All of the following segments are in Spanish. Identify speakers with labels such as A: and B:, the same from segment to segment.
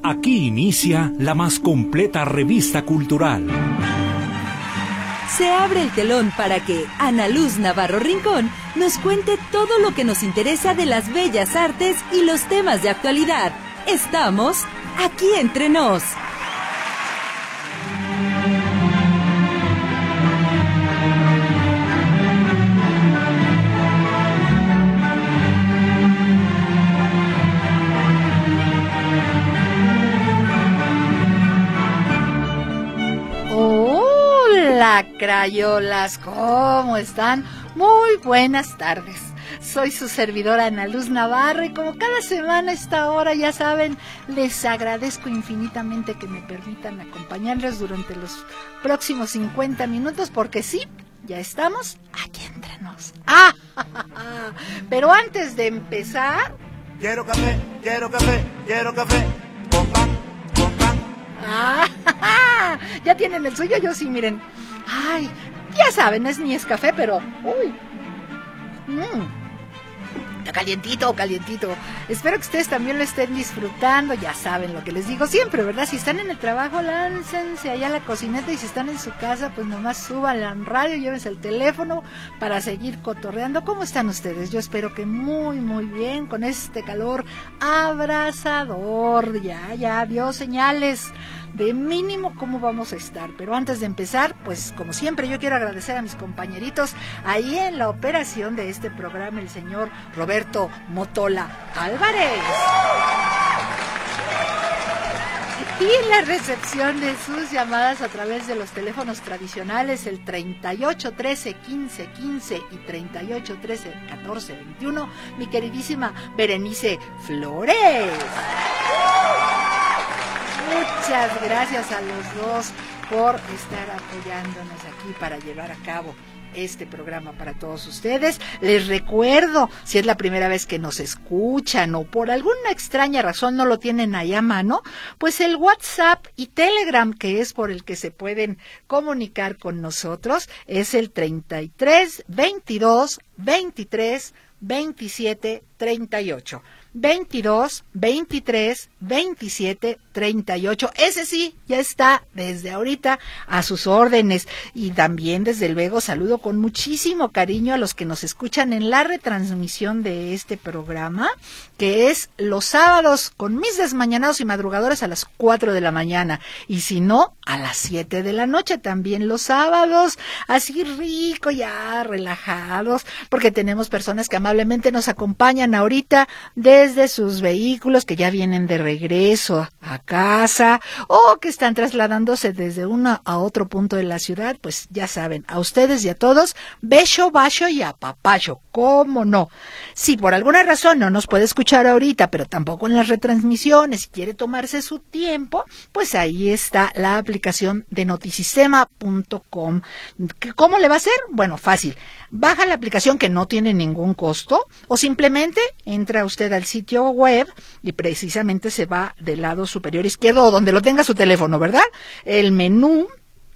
A: Aquí inicia la más completa revista cultural.
B: Se abre el telón para que Ana Luz Navarro Rincón nos cuente todo lo que nos interesa de las bellas artes y los temas de actualidad. Estamos aquí entre nos.
C: Hola, crayolas, ¿cómo están? Muy buenas tardes. Soy su servidora Ana Luz Navarro y como cada semana a esta hora, ya saben, les agradezco infinitamente que me permitan acompañarles durante los próximos 50 minutos porque sí, ya estamos aquí entre nos. Pero antes de empezar...
D: Quiero café, quiero café, quiero café, con pan, con pan.
C: Ya tienen el suyo, yo sí, miren. Ay, ya saben, ni es café, pero... Uy. Está calientito, calientito. Espero que ustedes también lo estén disfrutando. Ya saben lo que les digo siempre, ¿verdad? Si están en el trabajo, láncense allá a la cocineta. Y si están en su casa, pues nomás suban al radio, llévense el teléfono para seguir cotorreando. ¿Cómo están ustedes? Yo espero que muy, muy bien, con este calor abrasador. Ya vio señales de mínimo cómo vamos a estar. Pero antes de empezar, pues como siempre, yo quiero agradecer a mis compañeritos ahí en la operación de este programa, el señor Roberto Motola Álvarez. Y en la recepción de sus llamadas a través de los teléfonos tradicionales, el 3813-1515 y 3813-1421, mi queridísima Berenice Flores. Muchas gracias a los dos por estar apoyándonos aquí para llevar a cabo este programa para todos ustedes. Les recuerdo, si es la primera vez que nos escuchan o por alguna extraña razón no lo tienen ahí a mano, pues el WhatsApp y Telegram, que es por el que se pueden comunicar con nosotros, es el 33 22 23 27 38. 22 23 27 38. Ese sí, ya está desde ahorita a sus órdenes. Y también, desde luego, saludo con muchísimo cariño a los que nos escuchan en la retransmisión de este programa, que es los sábados con mis desmañanados y madrugadores a las 4 de la mañana. Y si no, a las 7 de la noche también los sábados, así rico, ya relajados, porque tenemos personas que amablemente nos acompañan ahorita desde sus vehículos, que ya vienen de regreso a casa o que están trasladándose desde uno a otro punto de la ciudad. Pues ya saben, a ustedes y a todos, beso, bacho y apapacho, ¿cómo no? Si por alguna razón no nos puede escuchar ahorita, pero tampoco en las retransmisiones, si quiere tomarse su tiempo, pues ahí está la aplicación de notisistema.com. ¿Cómo le va a hacer? Bueno, fácil. Baja la aplicación, que no tiene ningún costo, o simplemente entra usted al sitio web y precisamente se va del lado superior izquierdo o donde lo tenga su teléfono, ¿verdad? El menú,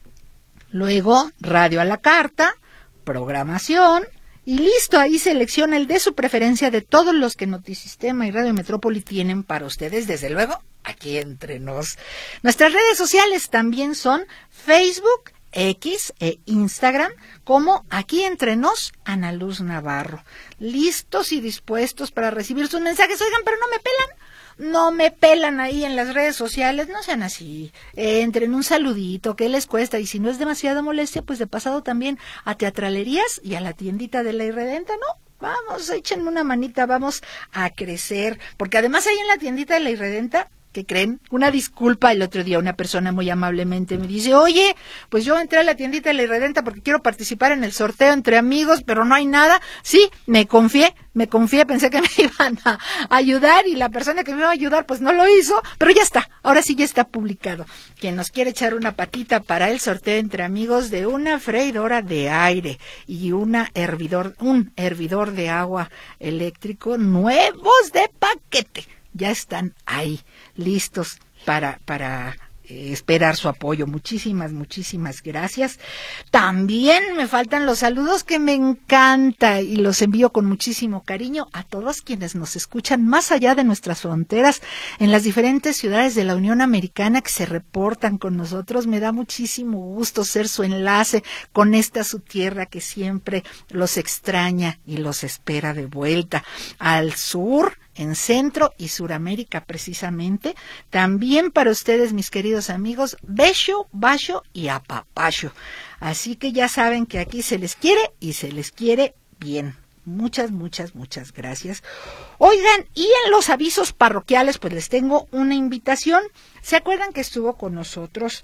C: luego radio a la carta, programación y listo. Ahí selecciona el de su preferencia de todos los que Notisistema y Radio Metrópoli tienen para ustedes, desde luego, aquí entre nos. Nuestras redes sociales también son Facebook, X e Instagram, como Aquí Entre Nos, Ana Luz Navarro. Listos y dispuestos para recibir sus mensajes. Oigan, pero no me pelan ahí en las redes sociales, no sean así. Entren un saludito, ¿qué les cuesta? Y si no es demasiada molestia, pues de pasado también a Teatralerías y a la tiendita de La Irredenta, ¿no? Vamos, échenme una manita, vamos a crecer. Porque además ahí en la tiendita de La Irredenta, ¿qué creen? Una disculpa, el otro día una persona muy amablemente me dice, oye, pues yo entré a la tiendita de La Irredenta porque quiero participar en el sorteo entre amigos, pero no hay nada. Sí, me confié, pensé que me iban a ayudar y la persona que me iba a ayudar pues no lo hizo, pero ya está, ahora sí ya está publicado. Quien nos quiere echar una patita para el sorteo entre amigos de una freidora de aire y un hervidor de agua eléctrico nuevos de paquete, ya están ahí listos para esperar su apoyo. Muchísimas gracias. También me faltan los saludos que me encanta y los envío con muchísimo cariño a todos quienes nos escuchan más allá de nuestras fronteras, en las diferentes ciudades de la Unión Americana que se reportan con nosotros. Me da muchísimo gusto ser su enlace con esta su tierra que siempre los extraña y los espera de vuelta. Al sur, en Centro y Suramérica precisamente, también para ustedes, mis queridos amigos, beso, bacho y apapacho. Así que ya saben que aquí se les quiere y se les quiere bien. Muchas gracias. Oigan, y en los avisos parroquiales, pues les tengo una invitación. ¿Se acuerdan que estuvo con nosotros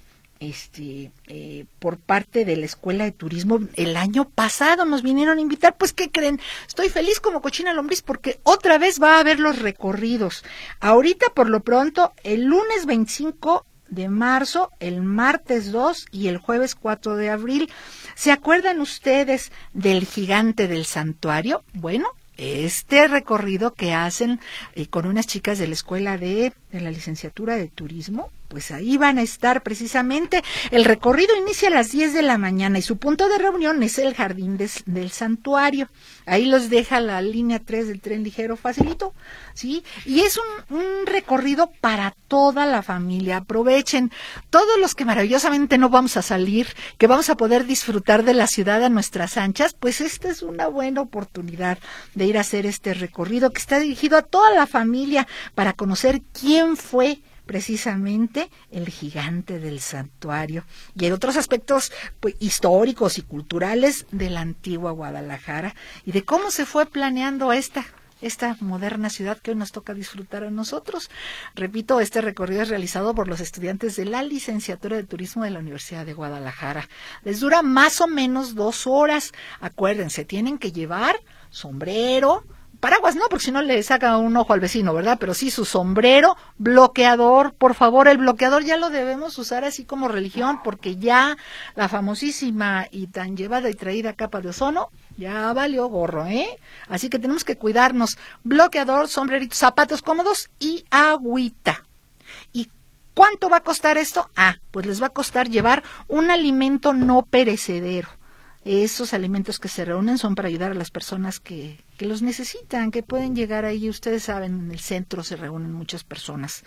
C: por parte de la Escuela de Turismo el año pasado? Nos vinieron a invitar. Pues, ¿qué creen? Estoy feliz como cochina lombriz porque otra vez va a haber los recorridos. Ahorita, por lo pronto, el lunes 25 de marzo, el martes 2 y el jueves 4 de abril. ¿Se acuerdan ustedes del Gigante del Santuario? Bueno, este recorrido que hacen con unas chicas de la Escuela de la Licenciatura de Turismo, pues ahí van a estar precisamente. El recorrido inicia a las 10 de la mañana y su punto de reunión es el Jardín del Santuario. Ahí los deja la línea 3 del tren ligero facilito, ¿sí? Y es un recorrido para toda la familia. Aprovechen, todos los que maravillosamente no vamos a salir, que vamos a poder disfrutar de la ciudad a nuestras anchas, pues esta es una buena oportunidad de ir a hacer este recorrido que está dirigido a toda la familia para conocer quién fue precisamente el Gigante del Santuario y en otros aspectos pues históricos y culturales de la antigua Guadalajara y de cómo se fue planeando esta moderna ciudad que hoy nos toca disfrutar a nosotros. Repito, este recorrido es realizado por los estudiantes de la Licenciatura de Turismo de la Universidad de Guadalajara. Les dura más o menos 2 horas. Acuérdense, tienen que llevar sombrero, paraguas no, porque si no le saca un ojo al vecino, ¿verdad? Pero sí su sombrero, bloqueador, por favor, el bloqueador ya lo debemos usar así como religión, porque ya la famosísima y tan llevada y traída capa de ozono ya valió gorro, ¿eh? Así que tenemos que cuidarnos. Bloqueador, sombrerito, zapatos cómodos y agüita. ¿Y cuánto va a costar esto? Pues les va a costar llevar un alimento no perecedero. Esos alimentos que se reúnen son para ayudar a las personas que los necesitan, que pueden llegar ahí. Ustedes saben, en el centro se reúnen muchas personas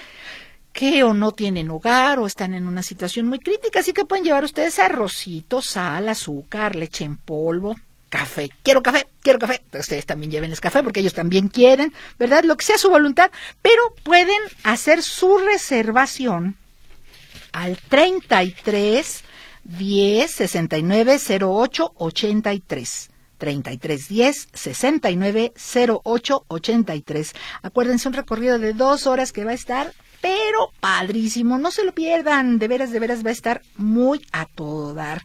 C: que o no tienen hogar o están en una situación muy crítica, así que pueden llevar ustedes arrocito, sal, azúcar, leche en polvo, café. Quiero café. Ustedes también llévenles café porque ellos también quieren, ¿verdad? Lo que sea su voluntad, pero pueden hacer su reservación al 33 10 69 08 83. 33 10 69 08 83. Acuérdense, un recorrido de 2 horas que va a estar pero padrísimo, no se lo pierdan, de veras va a estar muy a todo dar.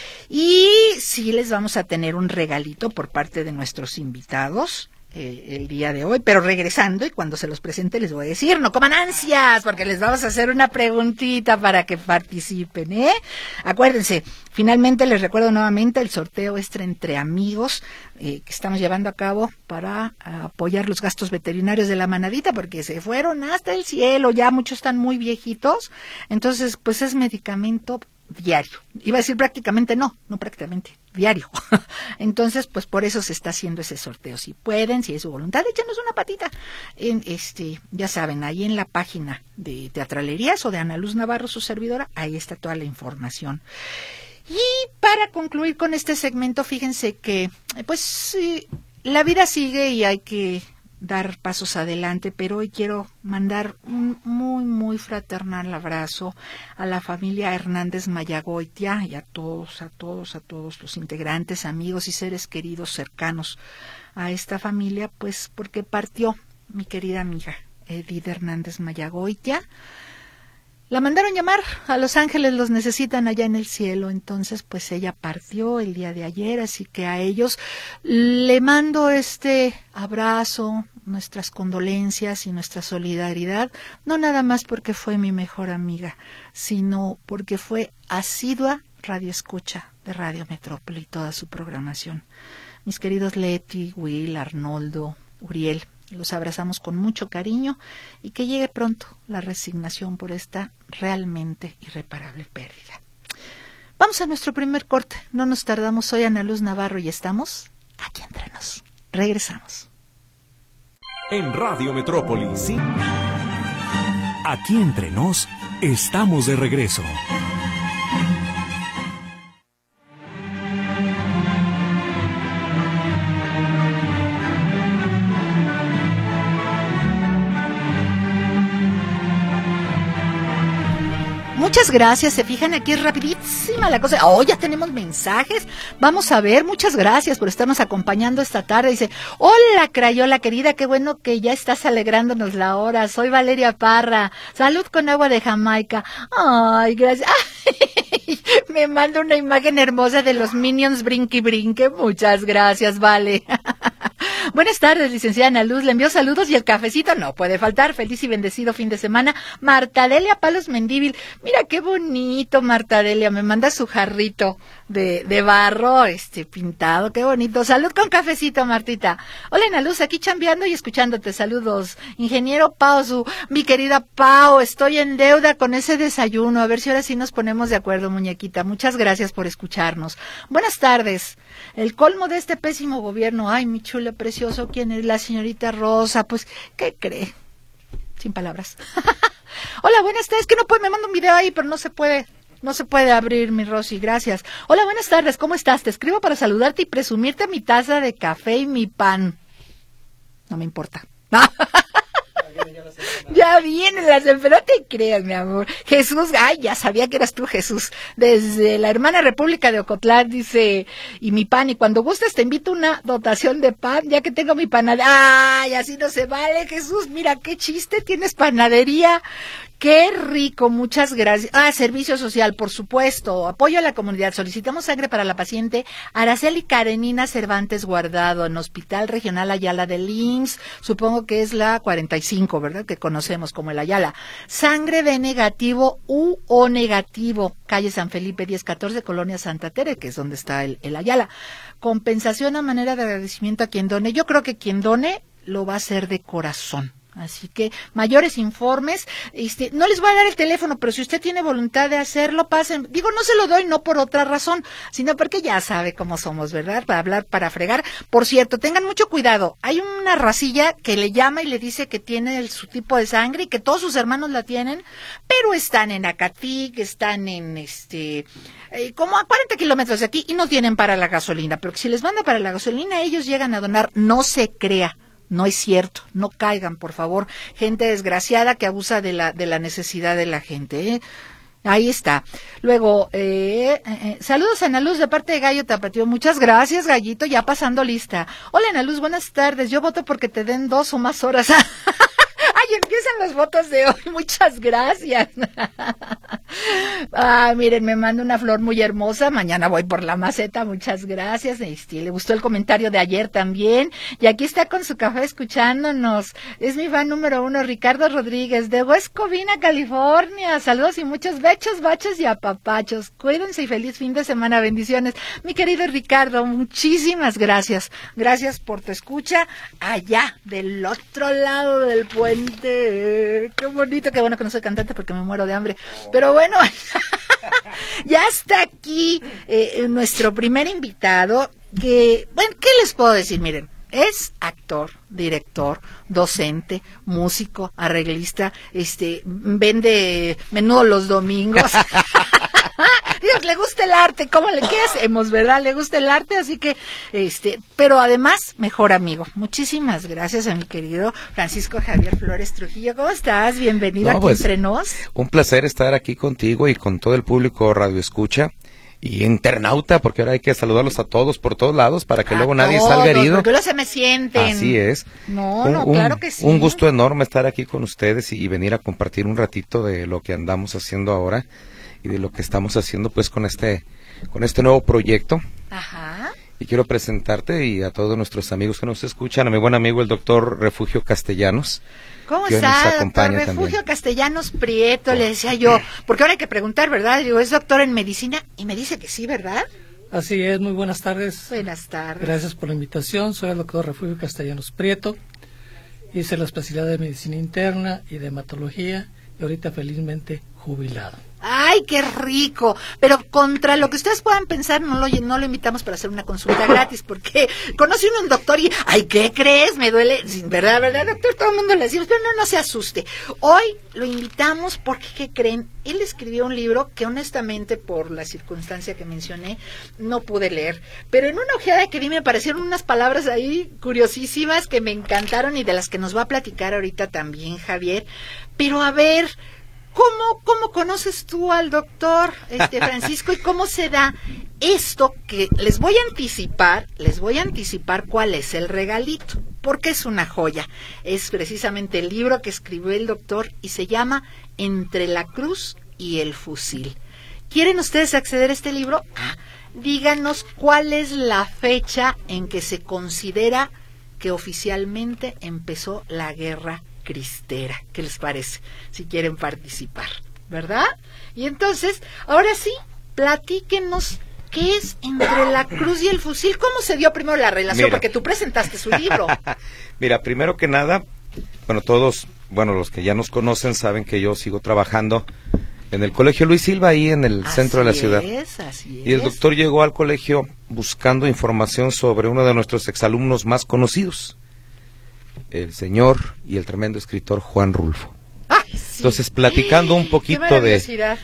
C: Y sí les vamos a tener un regalito por parte de nuestros invitados el día de hoy, pero regresando, y cuando se los presente les voy a decir, no coman ansias, porque les vamos a hacer una preguntita para que participen, ¿eh? Acuérdense, finalmente les recuerdo nuevamente el sorteo entre amigos que estamos llevando a cabo para apoyar los gastos veterinarios de la manadita, porque se fueron hasta el cielo, ya muchos están muy viejitos, entonces pues es medicamento diario. Iba a decir prácticamente, no prácticamente, diario. Entonces, pues por eso se está haciendo ese sorteo. Si pueden, si es su voluntad, échenos una patita. Ya saben, ahí en la página de Teatralerías o de Ana Luz Navarro, su servidora, ahí está toda la información. Y para concluir con este segmento, fíjense que, pues, la vida sigue y hay que dar pasos adelante, pero hoy quiero mandar un muy fraternal abrazo a la familia Hernández Mayagoitia y a todos los integrantes, amigos y seres queridos cercanos a esta familia, pues porque partió mi querida amiga Edith Hernández Mayagoitia. La mandaron llamar, a Los Ángeles los necesitan allá en el cielo, entonces pues ella partió el día de ayer, así que a ellos le mando este abrazo, nuestras condolencias y nuestra solidaridad, no nada más porque fue mi mejor amiga, sino porque fue asidua radioescucha de Radio Metrópoli y toda su programación. Mis queridos Leti, Will, Arnoldo, Uriel Los abrazamos con mucho cariño y que llegue pronto la resignación por esta realmente irreparable pérdida. Vamos a nuestro primer corte. No nos tardamos. Soy Ana Luz Navarro y estamos aquí entre nos. Regresamos.
A: En Radio Metrópoli, sí. Aquí entre nos, estamos de regreso.
C: Muchas gracias, se fijan, aquí es rapidísima la cosa. Ya tenemos mensajes. Vamos a ver, muchas gracias por estarnos acompañando esta tarde. Dice, hola Crayola querida, qué bueno que ya estás alegrándonos la hora. Soy Valeria Parra, salud con agua de Jamaica. Ay, gracias. Ay, me manda una imagen hermosa de los Minions brinque brinque. Muchas gracias, Vale. Buenas tardes, licenciada Ana Luz, le envío saludos y el cafecito no puede faltar. Feliz y bendecido fin de semana. Marta Delia Palos Mendíbil, mira qué bonito, Marta Delia, me manda su jarrito de barro, pintado, qué bonito. Salud con cafecito, Martita. Hola Ana Luz, aquí chambeando y escuchándote, saludos. Ingeniero Pau, mi querida Pau, estoy en deuda con ese desayuno, a ver si ahora sí nos ponemos de acuerdo, muñequita. Muchas gracias por escucharnos. Buenas tardes. El colmo de este pésimo gobierno, ay, mi chula precioso, ¿quién es? La señorita Rosa, pues, ¿qué cree? Sin palabras. Hola, buenas tardes, que no puede, me manda un video ahí, pero no se puede abrir, mi Rosy, gracias. Hola, buenas tardes, ¿cómo estás? Te escribo para saludarte y presumirte mi taza de café y mi pan. No me importa. Ya vienen las enfermedades, no te creas, mi amor. Jesús, ay, ya sabía que eras tú, Jesús. Desde la hermana República de Ocotlán, dice, y mi pan, y cuando gustes te invito una dotación de pan, ya que tengo mi panadería. Ay, así no se vale, Jesús, mira qué chiste, tienes panadería. Qué rico, muchas gracias. Servicio social, por supuesto. Apoyo a la comunidad. Solicitamos sangre para la paciente Araceli Karenina Cervantes Guardado en Hospital Regional Ayala del IMSS. Supongo que es la 45, ¿verdad? Que conocemos como el Ayala. Sangre B negativo u O negativo. Calle San Felipe 1014, Colonia Santa Tere, que es donde está el Ayala. Compensación a manera de agradecimiento a quien done. Yo creo que quien done lo va a hacer de corazón. Así que mayores informes, no les voy a dar el teléfono, pero si usted tiene voluntad de hacerlo, pasen. Digo, no se lo doy no por otra razón, sino porque ya sabe cómo somos, ¿verdad? Para hablar, para fregar. Por cierto, tengan mucho cuidado. Hay una racilla que le llama y le dice que tiene su tipo de sangre y que todos sus hermanos la tienen, pero están en Acatic, están en como a 40 kilómetros de aquí y no tienen para la gasolina. Pero que si les manda para la gasolina, ellos llegan a donar. No se crea. No es cierto, no caigan, por favor, gente desgraciada que abusa de la necesidad de la gente, ¿eh? Ahí está. Luego, saludos a Ana Luz de parte de Gallo Tapatío. Muchas gracias, Gallito, ya pasando lista. Hola, Ana Luz, buenas tardes. Yo voto porque te den 2 o más horas. Ay, empiezan los votos de hoy. Muchas gracias. Miren, me manda una flor muy hermosa. Mañana voy por la maceta. Muchas gracias. Le gustó el comentario de ayer también. Y aquí está con su café escuchándonos. Es mi fan número 1, Ricardo Rodríguez, de West Covina, California. Saludos y muchos bechos, bachos y apapachos. Cuídense y feliz fin de semana. Bendiciones. Mi querido Ricardo, muchísimas gracias. Gracias por tu escucha allá, del otro lado del puente. Qué bonito, qué bueno que no soy cantante porque me muero de hambre. Pero bueno, ya está aquí nuestro primer invitado, que, bueno, ¿qué les puedo decir? Miren, es actor, director, docente, músico, arreglista, vende menudo los domingos. Dios, le gusta el arte, ¿qué hacemos, verdad? Le gusta el arte, así que, pero además, mejor amigo. Muchísimas gracias a mi querido Francisco Javier Flores Trujillo. ¿Cómo estás? Bienvenido aquí entre nos.
E: Un placer estar aquí contigo y con todo el público Radio Escucha y internauta, porque ahora hay que saludarlos a todos por todos lados para que luego nadie salga herido.
C: Porque luego se me sienten.
E: Así es.
C: Claro que sí.
E: Un gusto enorme estar aquí con ustedes y venir a compartir un ratito de lo que andamos haciendo ahora y de lo que estamos haciendo pues con este nuevo proyecto.
C: Ajá.
E: Y quiero presentarte y a todos nuestros amigos que nos escuchan, a mi buen amigo el doctor Refugio Castellanos.
C: ¿Cómo está, doctor Refugio Castellanos Prieto? Le decía yo, porque ahora hay que preguntar, ¿verdad? Digo, ¿es doctor en medicina? Y me dice que sí, ¿verdad?
F: Así es, muy buenas tardes.
C: Buenas tardes.
F: Gracias por la invitación, soy el doctor Refugio Castellanos Prieto hice la especialidad de medicina interna y de hematología, y ahorita felizmente jubilado.
C: ¡Ay, qué rico! Pero contra lo que ustedes puedan pensar, no lo invitamos para hacer una consulta gratis, porque conoce uno a un doctor y, ¡ay, qué crees! Me duele, ¿verdad, doctor? Todo el mundo le decimos, pero no se asuste. Hoy lo invitamos porque, ¿qué creen? Él escribió un libro que honestamente, por la circunstancia que mencioné, no pude leer. Pero en una ojeada que vi me aparecieron unas palabras ahí curiosísimas que me encantaron y de las que nos va a platicar ahorita también Javier. Pero a ver, ¿cómo conoces tú al doctor Francisco y cómo se da esto que les voy a anticipar cuál es el regalito? Porque es una joya. Es precisamente el libro que escribió el doctor y se llama Entre la cruz y el fusil. ¿Quieren ustedes acceder a este libro? Díganos cuál es la fecha en que se considera que oficialmente empezó la guerra cristera. ¿Qué les parece? Si quieren participar, ¿verdad? Y entonces, ahora sí, platíquenos qué es Entre la cruz y el fusil. ¿Cómo se dio primero la relación? Porque tú presentaste su libro.
E: Mira, primero que nada, todos, los que ya nos conocen saben que yo sigo trabajando en el Colegio Luis Silva, ahí en el centro de la ciudad.
C: Así es.
E: Y el doctor llegó al colegio buscando información sobre uno de nuestros exalumnos más conocidos, el señor y el tremendo escritor Juan Rulfo.
C: Sí.
E: Entonces, platicando un poquito de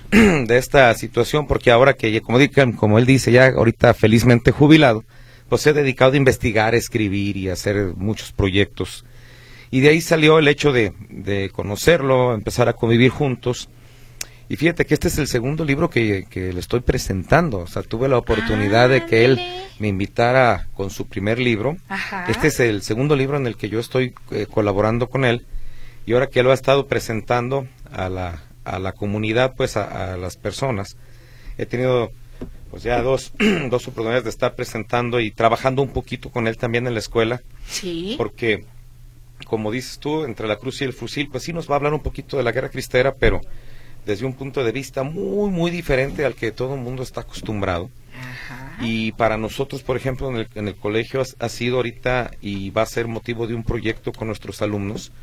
E: esta situación, porque ahora que, como él dice, ya ahorita felizmente jubilado, pues he dedicado a investigar, a escribir y a hacer muchos proyectos. Y de ahí salió el hecho de conocerlo, empezar a convivir juntos. Y fíjate que este es el segundo libro que le estoy presentando. O sea, tuve la oportunidad de que él me invitara con su primer libro.
C: Ajá.
E: Este es el segundo libro en el que yo estoy colaborando con él. Y ahora que él lo ha estado presentando a la comunidad, pues a las personas, he tenido pues ya dos oportunidades de estar presentando y trabajando un poquito con él también en la escuela.
C: Sí.
E: Porque, como dices tú, Entre la cruz y el fusil, pues sí nos va a hablar un poquito de la guerra cristera, pero desde un punto de vista muy, muy diferente al que todo el mundo está acostumbrado.
C: Ajá.
E: Y para nosotros, por ejemplo, en el colegio ha sido ahorita y va a ser motivo de un proyecto con nuestros alumnos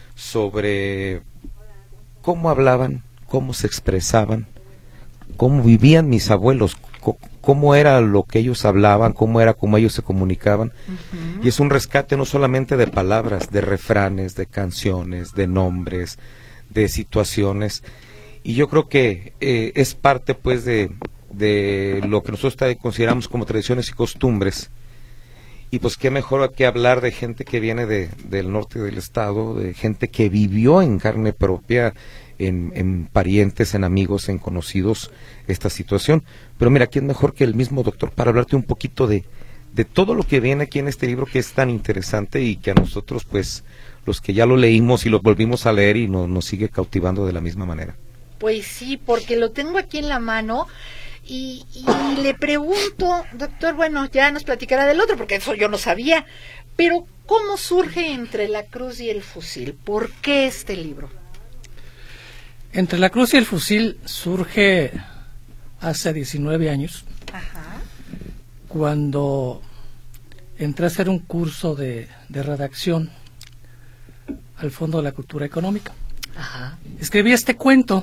E: sobre cómo hablaban, cómo se expresaban, cómo vivían mis abuelos, cómo era lo que ellos hablaban, cómo ellos se comunicaban. Uh-huh. Y es un rescate no solamente de palabras, de refranes, de canciones, de nombres, de situaciones. Y yo creo que es parte pues de lo que nosotros consideramos como tradiciones y costumbres. Y pues qué mejor que hablar de gente que viene del norte del estado, de gente que vivió en carne propia, en parientes, en amigos, en conocidos, esta situación. Pero mira, ¿quién mejor que el mismo doctor para hablarte un poquito de todo lo que viene aquí en este libro, que es tan interesante y que a nosotros, pues, los que ya lo leímos y lo volvimos a leer y nos sigue cautivando de la misma manera?
C: Pues sí, porque lo tengo aquí en la mano. Y le pregunto, doctor, ya nos platicará del otro, porque eso yo no sabía, pero ¿cómo surge Entre la cruz y el fusil? ¿Por qué este libro?
F: Entre la cruz y el fusil surge hace 19 años,
C: ajá,
F: cuando entré a hacer un curso de redacción al Fondo de la Cultura Económica.
C: Ajá.
F: Escribí este cuento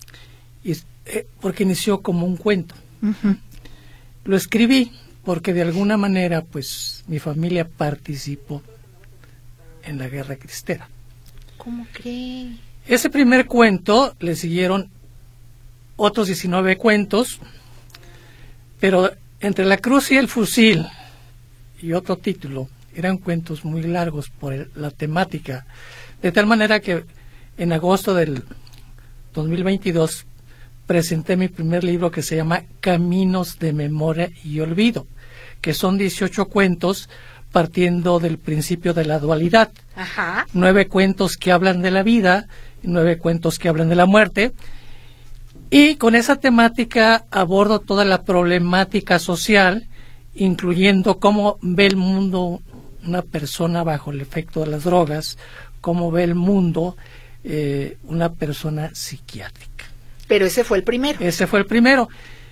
F: porque inició como un cuento.
C: Uh-huh.
F: Lo escribí porque de alguna manera pues mi familia participó en la guerra cristera.
C: ¿Cómo cree?
F: Ese primer cuento le siguieron otros 19 cuentos, pero Entre la cruz y el fusil y otro título eran cuentos muy largos por la temática, de tal manera que en agosto del 2022 presenté mi primer libro, que se llama Caminos de Memoria y Olvido, que son 18 cuentos partiendo del principio de la dualidad.
C: Ajá.
F: 9 cuentos que hablan de la vida y 9 cuentos que hablan de la muerte. Y con esa temática abordo toda la problemática social, incluyendo cómo ve el mundo una persona bajo el efecto de las drogas, cómo ve el mundo una persona psiquiátrica.
C: Pero ese fue el primero.
F: Ese fue el primero.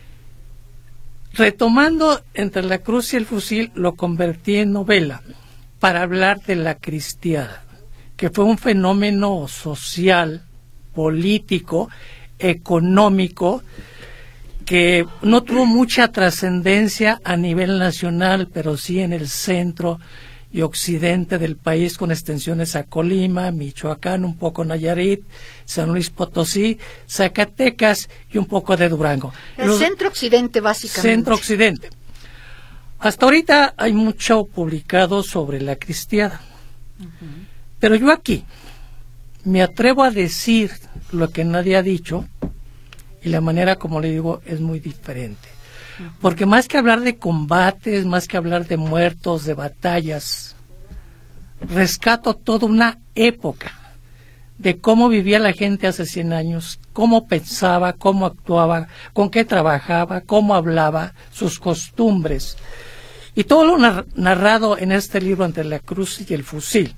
F: Retomando Entre la cruz y el fusil, lo convertí en novela para hablar de la cristiada, que fue un fenómeno social, político, económico, que no tuvo mucha trascendencia a nivel nacional, pero sí en el centro y occidente del país, con extensiones a Colima, Michoacán, un poco Nayarit, San Luis Potosí, Zacatecas y un poco de Durango.
C: El centro-occidente, básicamente.
F: Centro-occidente. Hasta ahorita hay mucho publicado sobre la cristiada. Pero yo aquí me atrevo a decir lo que nadie ha dicho, y la manera como le digo es muy diferente. Porque más que hablar de combates, más que hablar de muertos, de batallas, rescato toda una época de cómo vivía la gente hace 100 años, cómo pensaba, cómo actuaba, con qué trabajaba, cómo hablaba, sus costumbres. Y todo lo narrado en este libro, Entre la cruz y el fusil,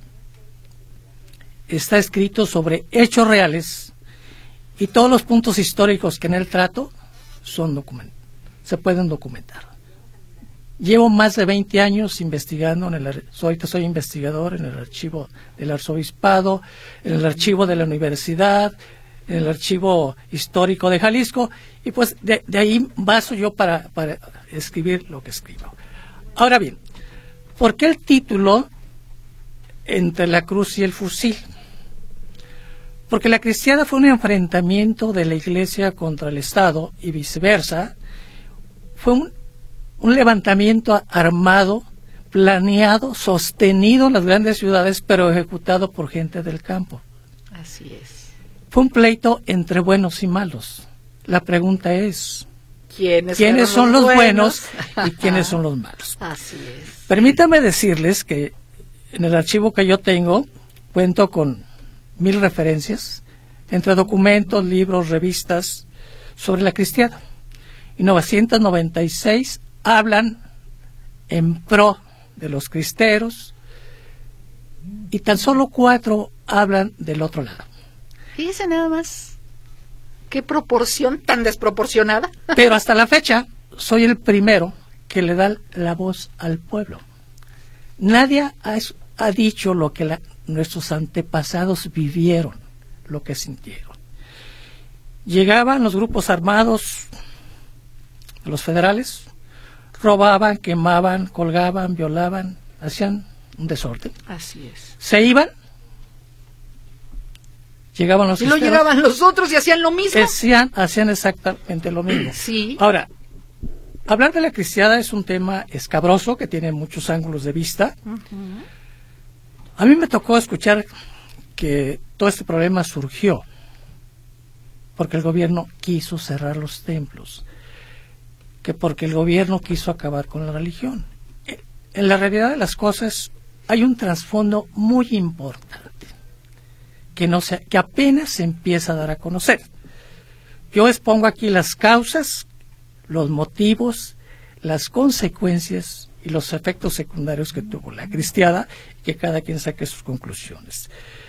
F: está escrito sobre hechos reales, y todos los puntos históricos que en él trato se pueden documentar. Llevo más de 20 años investigando, ahorita soy investigador en el archivo del Arzobispado, en el archivo de la Universidad, en el archivo histórico de Jalisco, y pues de ahí baso yo para escribir lo que escribo. Ahora bien, ¿por qué el título Entre la cruz y el fusil? Porque la cristiada fue un enfrentamiento de la Iglesia contra el Estado y viceversa. Fue un levantamiento armado, planeado, sostenido en las grandes ciudades, pero ejecutado por gente del campo.
C: Así es.
F: Fue un pleito entre buenos y malos. La pregunta es,
C: ¿quiénes
F: son los buenos y quiénes son los malos?
C: Así es.
F: Permítame decirles que en el archivo que yo tengo cuento con 1000 referencias entre documentos, libros, revistas sobre la cristiada, y 996 hablan en pro de los cristeros y tan solo 4 hablan del otro lado.
C: Fíjense nada más, qué proporción tan desproporcionada.
F: Pero hasta la fecha soy el primero que le da la voz al pueblo. Nadie ha dicho lo que nuestros antepasados vivieron, lo que sintieron. Llegaban los grupos armados, los federales, robaban, quemaban, colgaban, violaban, hacían un desorden.
C: Así es.
F: Se iban, llegaban los
C: cristeros. Y luego llegaban los otros y hacían lo mismo.
F: Hacían exactamente lo mismo.
C: Sí.
F: Ahora, hablar de la cristiada es un tema escabroso que tiene muchos ángulos de vista. A mí me tocó escuchar que todo este problema surgió porque el gobierno quiso cerrar los templos, que porque el gobierno quiso acabar con la religión. En la realidad de las cosas hay un trasfondo muy importante que apenas se empieza a dar a conocer. Yo expongo aquí las causas, los motivos, las consecuencias y los efectos secundarios que tuvo la cristiada, que cada quien saque sus conclusiones.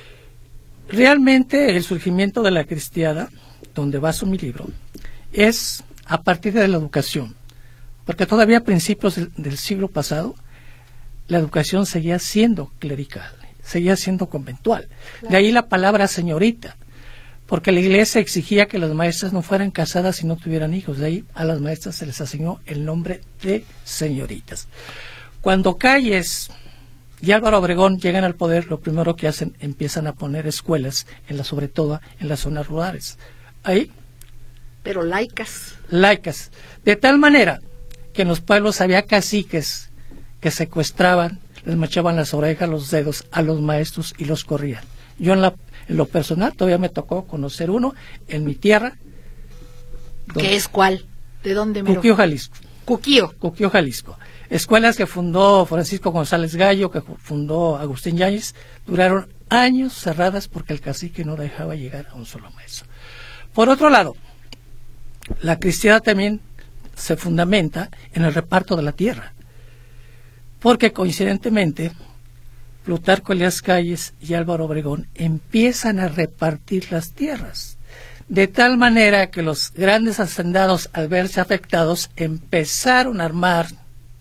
F: Realmente el surgimiento de la cristiada, donde baso mi libro, es a partir de la educación, porque todavía a principios del siglo pasado la educación seguía siendo clerical, seguía siendo conventual. De ahí la palabra señorita, porque la iglesia exigía que las maestras no fueran casadas y no tuvieran hijos. De ahí a las maestras se les asignó el nombre de señoritas. Cuando Calles y Álvaro Obregón llegan al poder, lo primero que hacen, empiezan a poner escuelas, sobre todo en las zonas rurales. Ahí.
C: Pero laicas.
F: Laicas. De tal manera que en los pueblos había caciques que secuestraban, les machaban las orejas, los dedos a los maestros y los corrían. Yo en lo personal todavía me tocó conocer uno en mi tierra.
C: ¿Qué es cuál? ¿De dónde me
F: Cuquío, Jalisco.
C: Cuquío,
F: Jalisco. Escuelas que fundó Francisco González Gallo, que fundó Agustín Yáñez, duraron años cerradas porque el cacique no dejaba llegar a un solo maestro. Por otro lado, la cristiandad también se fundamenta en el reparto de la tierra, porque coincidentemente Plutarco Elías Calles y Álvaro Obregón empiezan a repartir las tierras, de tal manera que los grandes hacendados, al verse afectados, empezaron a armar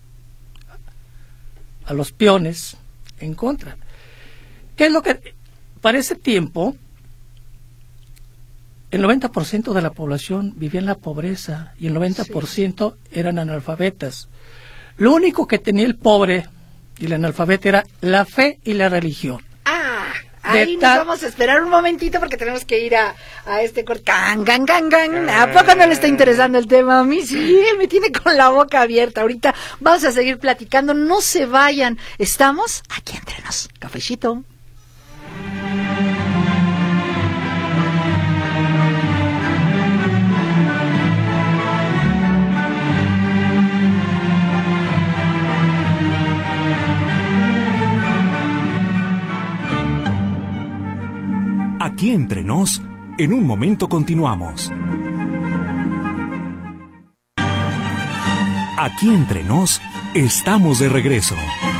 F: a los peones en contra. ¿Qué es lo que para ese tiempo, el 90% de la población vivía en la pobreza y el 90% eran analfabetas. Lo único que tenía el pobre y el analfabeta era la fe y la religión.
C: Ahí nos vamos a esperar un momentito porque tenemos que ir a este corte. ¿A poco no le está interesando el tema? A mí sí, me tiene con la boca abierta. Ahorita vamos a seguir platicando. No se vayan. Estamos aquí entre nos. Cafecito.
A: Aquí entre nos, en un momento continuamos. Aquí entre nos, estamos de regreso.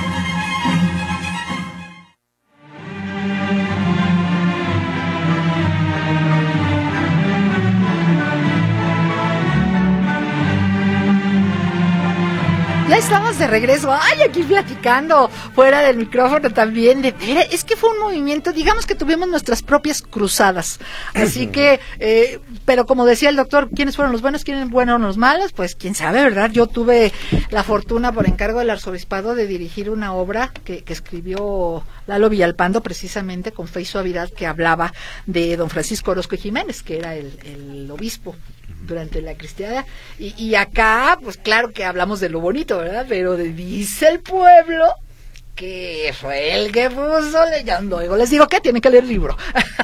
C: Ya estamos de regreso. Ay, aquí platicando fuera del micrófono también. Es que fue un movimiento, digamos que tuvimos nuestras propias cruzadas. Así que, pero como decía el doctor, ¿quiénes fueron los buenos, quiénes fueron los malos? Pues quién sabe, ¿verdad? Yo tuve la fortuna por encargo del arzobispado de dirigir una obra que escribió Lalo Villalpando, precisamente con fe y suavidad, que hablaba de don Francisco Orozco Jiménez, que era el obispo durante la cristiada, y acá, pues claro que hablamos de lo bonito, ¿verdad? Pero dice el pueblo que fue el que puso leyendo. Luego les digo que tienen que leer el libro.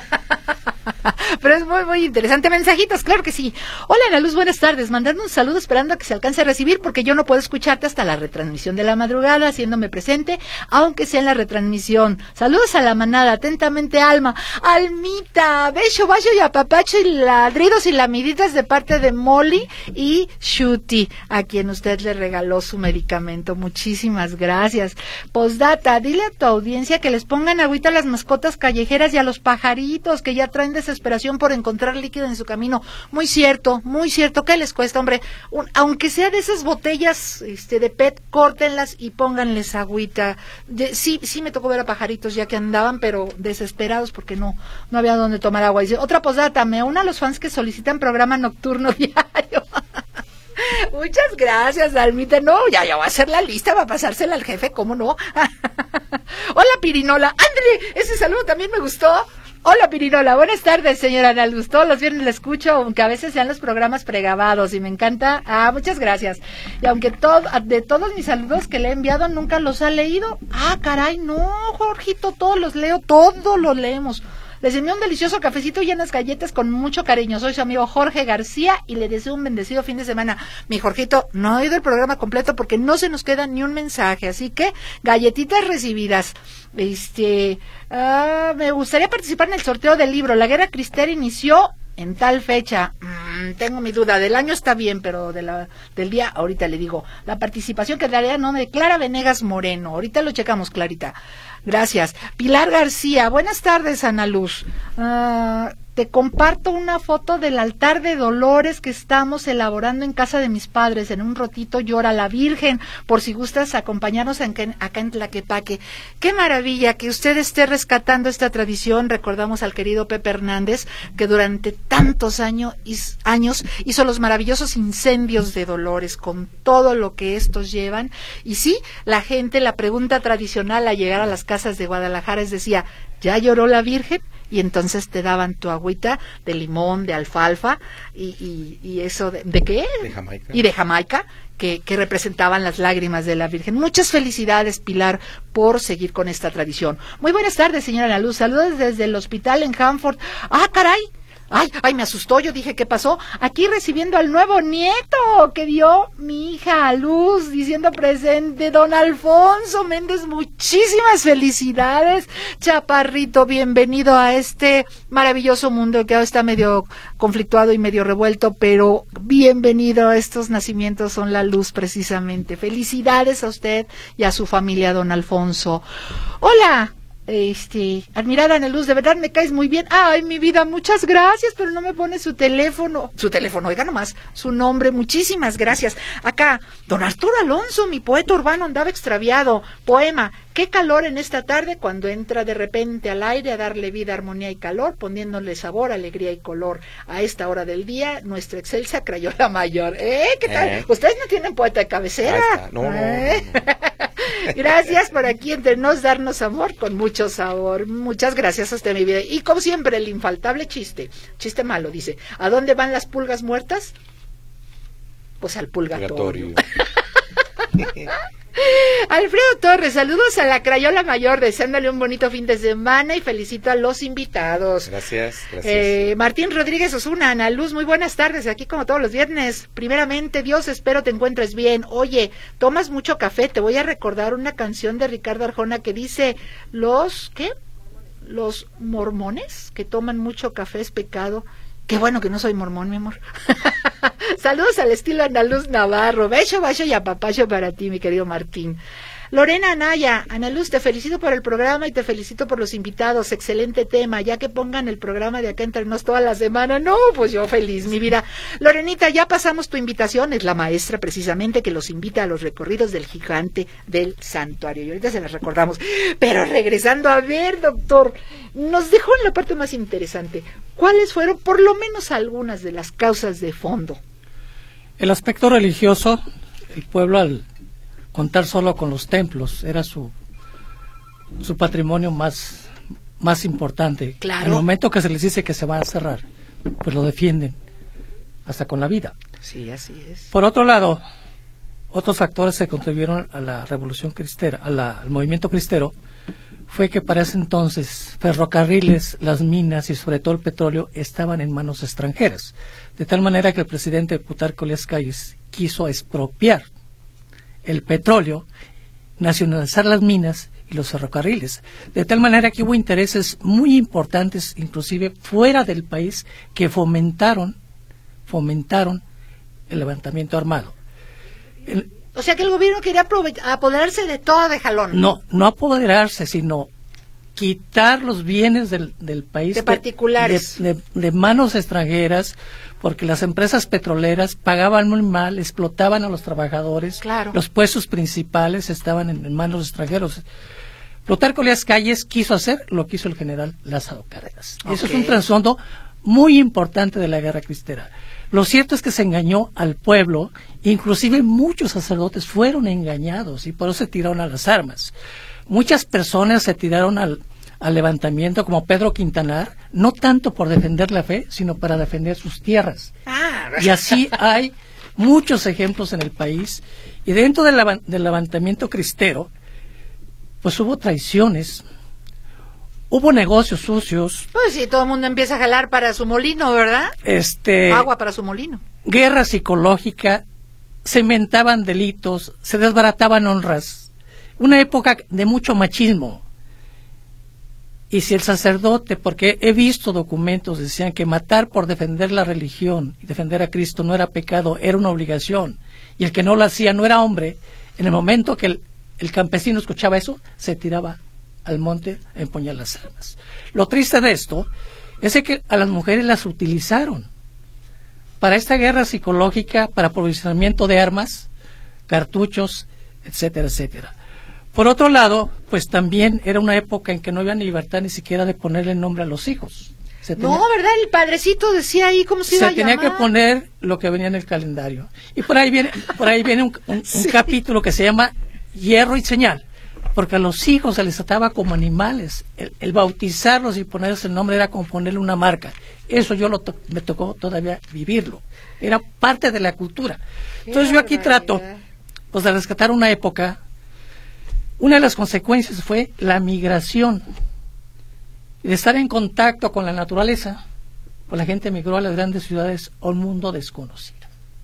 C: Pero es muy, muy interesante. Mensajitos, claro que sí. Hola, Ana Luz, buenas tardes. Mandando un saludo esperando a que se alcance a recibir, porque yo no puedo escucharte hasta la retransmisión de la madrugada, haciéndome presente, aunque sea en la retransmisión. Saludos a la manada, atentamente, Alma. Almita, beso, vaso y apapacho y ladridos y lamiditas de parte de Molly y Shuti, a quien usted le regaló su medicamento. Muchísimas gracias. Postdata, dile a tu audiencia que les pongan agüita a las mascotas callejeras y a los pajaritos que ya traen desesperación por encontrar líquido en su camino. Muy cierto, ¿qué les cuesta, hombre? Aunque sea de esas botellas de PET, córtenlas y pónganles agüita. Sí me tocó ver a pajaritos ya que andaban, pero desesperados porque no había dónde tomar agua. Dice, otra posdata, me uno a los fans que solicitan programa nocturno diario. Muchas gracias, Almita. No, ya voy a hacer la lista, va a pasársela al jefe, ¿cómo no? Hola, Pirinola. André, ese saludo también me gustó. Hola, Pirinola, buenas tardes, señora Ana Luz. Todos los viernes la escucho, aunque a veces sean los programas pregrabados y me encanta. Muchas gracias. Y aunque de todos mis saludos que le he enviado nunca los ha leído. Caray, no, Jorgito, todos los leo, todos los leemos. Les envío un delicioso cafecito y unas galletas con mucho cariño. Soy su amigo Jorge García y le deseo un bendecido fin de semana. Mi Jorgito, no ha oído el programa completo porque no se nos queda ni un mensaje, así que galletitas recibidas. Me gustaría participar en el sorteo del libro. La Guerra Cristera inició en tal fecha. Tengo mi duda, del año está bien, pero del día, ahorita le digo. La participación quedaría en nombre de Clara Venegas Moreno. Ahorita lo checamos, Clarita. Gracias. Pilar García, buenas tardes, Ana Luz. Te comparto una foto del altar de Dolores que estamos elaborando en casa de mis padres. En un ratito llora la Virgen, por si gustas acompañarnos acá en Tlaquepaque. Qué maravilla que usted esté rescatando esta tradición. Recordamos al querido Pepe Hernández, que durante tantos años hizo los maravillosos incendios de Dolores, con todo lo que estos llevan. Y sí, la pregunta tradicional al llegar a las casas de Guadalajara decía, ¿ya lloró la Virgen? Y entonces te daban tu agüita de limón, de alfalfa y eso ¿de qué?
E: De Jamaica.
C: Y de Jamaica, que representaban las lágrimas de la Virgen. Muchas felicidades, Pilar, por seguir con esta tradición. Muy buenas tardes, señora Ana Luz. Saludos desde el hospital en Hanford. Caray. Ay, me asustó, yo dije, ¿qué pasó? Aquí recibiendo al nuevo nieto que dio mi hija a luz, diciendo presente, don Alfonso Méndez, muchísimas felicidades, chaparrito, bienvenido a este maravilloso mundo que ahora está medio conflictuado y medio revuelto, pero bienvenido, estos nacimientos son la luz precisamente. Felicidades a usted y a su familia, don Alfonso. Hola. Admirada Ana Luz, de verdad me caes muy bien. Ay, mi vida, muchas gracias, pero no me pone su teléfono, oiga nomás, su nombre, muchísimas gracias. Acá, don Arturo Alonso, mi poeta urbano andaba extraviado. Poema: qué calor en esta tarde cuando entra de repente al aire a darle vida, armonía y calor, poniéndole sabor, alegría y color. A esta hora del día, nuestra excelsa Crayola Mayor. ¿Qué tal? ¿Ustedes no tienen poeta de cabecera?
E: No.
C: Gracias por aquí entre nos darnos amor con mucho sabor. Muchas gracias a usted, mi vida. Y como siempre, el infaltable chiste malo, dice: ¿a dónde van las pulgas muertas? Pues al purgatorio. Alfredo Torres, saludos a la Crayola Mayor, deseándole un bonito fin de semana y felicito a los invitados.
E: Gracias.
C: Martín Rodríguez Osuna, Ana Luz, muy buenas tardes, aquí como todos los viernes. Primeramente, Dios, espero te encuentres bien. Oye, tomas mucho café, te voy a recordar una canción de Ricardo Arjona que dice: los mormones que toman mucho café es pecado. Qué bueno que no soy mormón, mi amor. Saludos al estilo andaluz Navarro. Beso, bacho y apapacho para ti, mi querido Martín. Lorena Anaya, Ana Luz, te felicito por el programa y te felicito por los invitados. Excelente tema, ya que pongan el programa de Acá Entre Nos toda la semana. No, pues yo feliz, mi vida. Lorenita, ya pasamos tu invitación. Es la maestra precisamente que los invita a los recorridos del gigante del santuario. Y ahorita se las recordamos. Pero regresando, a ver, doctor, nos dejó en la parte más interesante. ¿Cuáles fueron por lo menos algunas de las causas de fondo?
F: El aspecto religioso, el pueblo al contar solo con los templos era su patrimonio más importante.
C: Claro.
F: Al momento que se les dice que se van a cerrar, pues lo defienden hasta con la vida.
C: Sí, así es.
F: Por otro lado, otros factores que contribuyeron a la revolución cristera, al movimiento cristero, fue que para ese entonces ferrocarriles, las minas y sobre todo el petróleo estaban en manos extranjeras, de tal manera que el presidente Plutarco Elías Calles quiso expropiar el petróleo, nacionalizar las minas y los ferrocarriles, de tal manera que hubo intereses muy importantes, inclusive fuera del país, que fomentaron el levantamiento armado.
C: O sea que el gobierno quería apoderarse de todo de jalón.
F: No apoderarse, sino quitar los bienes del país
C: de particulares,
F: de manos extranjeras, porque las empresas petroleras pagaban muy mal, explotaban a los trabajadores.
C: Claro. Los
F: puestos principales estaban en manos extranjeros. Plutarco Elías Calles quiso hacer lo que hizo el general Lázaro Cárdenas. Okay. Eso es un trasfondo muy importante de la guerra cristera. Lo cierto es que se engañó al pueblo, inclusive muchos sacerdotes fueron engañados y por eso se tiraron a las armas. Muchas personas se tiraron al levantamiento, como Pedro Quintanar, no tanto por defender la fe, sino para defender sus tierras. Y así hay muchos ejemplos en el país. Y dentro del levantamiento cristero, pues hubo traiciones, hubo negocios sucios.
C: Pues sí, todo el mundo empieza a jalar para su molino, ¿verdad? Agua para su molino.
F: Guerra psicológica, se inventaban delitos, se desbarataban honras. Una época de mucho machismo. Y si el sacerdote, porque he visto documentos, decían que matar por defender la religión y defender a Cristo no era pecado, era una obligación, y el que no lo hacía no era hombre, en el momento que el campesino escuchaba eso, se tiraba al monte a empuñar las armas. Lo triste de esto es que a las mujeres las utilizaron para esta guerra psicológica, para aprovisionamiento de armas, cartuchos, etcétera, etcétera. Por otro lado, pues también era una época en que no había ni libertad ni siquiera de ponerle nombre a los hijos.
C: No, ¿verdad? El padrecito decía ahí cómo se iba a llamar.
F: Se tenía que poner lo que venía en el calendario. Y por ahí viene un capítulo que se llama Hierro y Señal, porque a los hijos se les trataba como animales. El bautizarlos y ponerles el nombre era como ponerle una marca. Eso me tocó todavía vivirlo. Era parte de la cultura. Entonces yo aquí trato pues de rescatar una época. Una de las consecuencias fue la migración, de estar en contacto con la naturaleza, pues la gente migró a las grandes ciudades, a un mundo desconocido.